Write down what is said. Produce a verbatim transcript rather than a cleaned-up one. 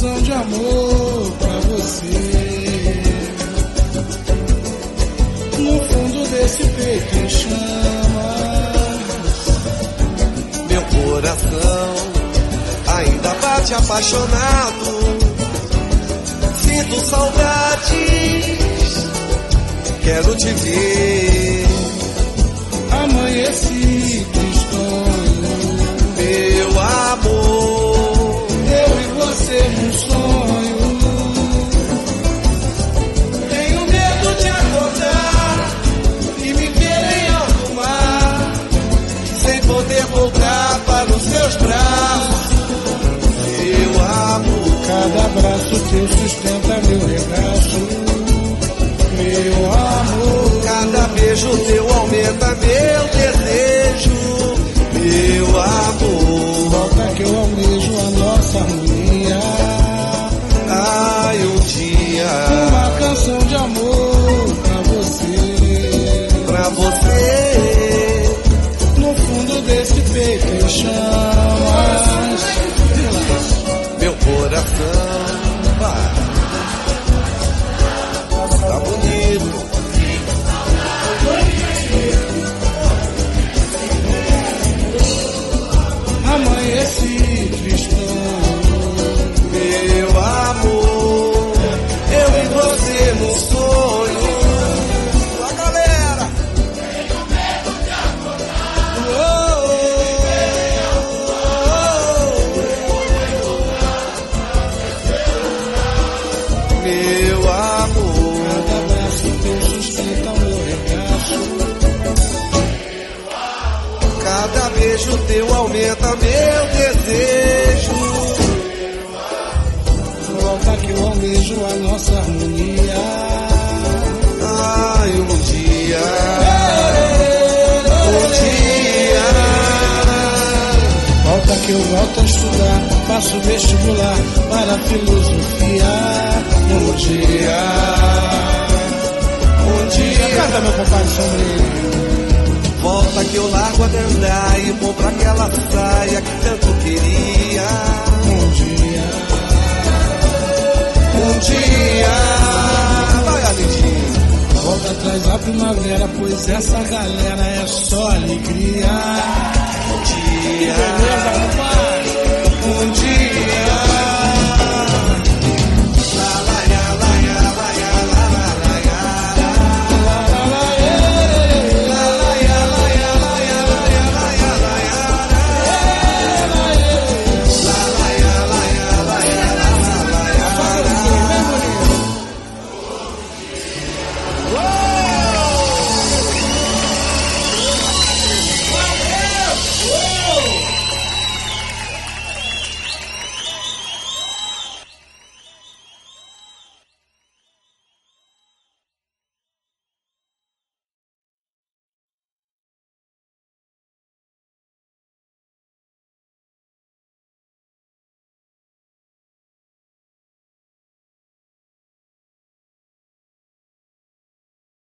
canção de amor pra você. No fundo desse peito em chamas, meu coração ainda bate apaixonado. Sinto saudades, quero te ver. Amanheci tristonho, meu amor, eu e você num sonho. Tenho medo de acordar e me ver em alto mar, sem poder voltar para os seus braços. Meu amor, cada abraço teu sustenta meu regaço. Meu amor, cada beijo teu aumenta meu desejo. Meu amor, volta que eu almejo a nossa harmonia. Ai, um dia uma canção de amor pra você. Pra você, no fundo desse peito em chamas, meu coração vai. Tá bonito. Amanheci tristonho, meu amor, eu e você no sonho. A galera, oh, oh, oh. Meu amor, cada abraço teu sustenta o meu regaço. cada beijo teu aumenta meu desejo. Volta que eu almejo a nossa harmonia. Ai, um dia, um dia, volta que eu volto a estudar, faço vestibular para a filosofia. Um dia, um dia. Canta, meu compadre sombrio. Volta que eu largo a dandar e vou pra aquela saia que tanto queria. Um dia, um dia, vai Alidinho. Volta atrás da primavera, pois essa galera é só alegria. Um dia, beleza, compadre? um dia.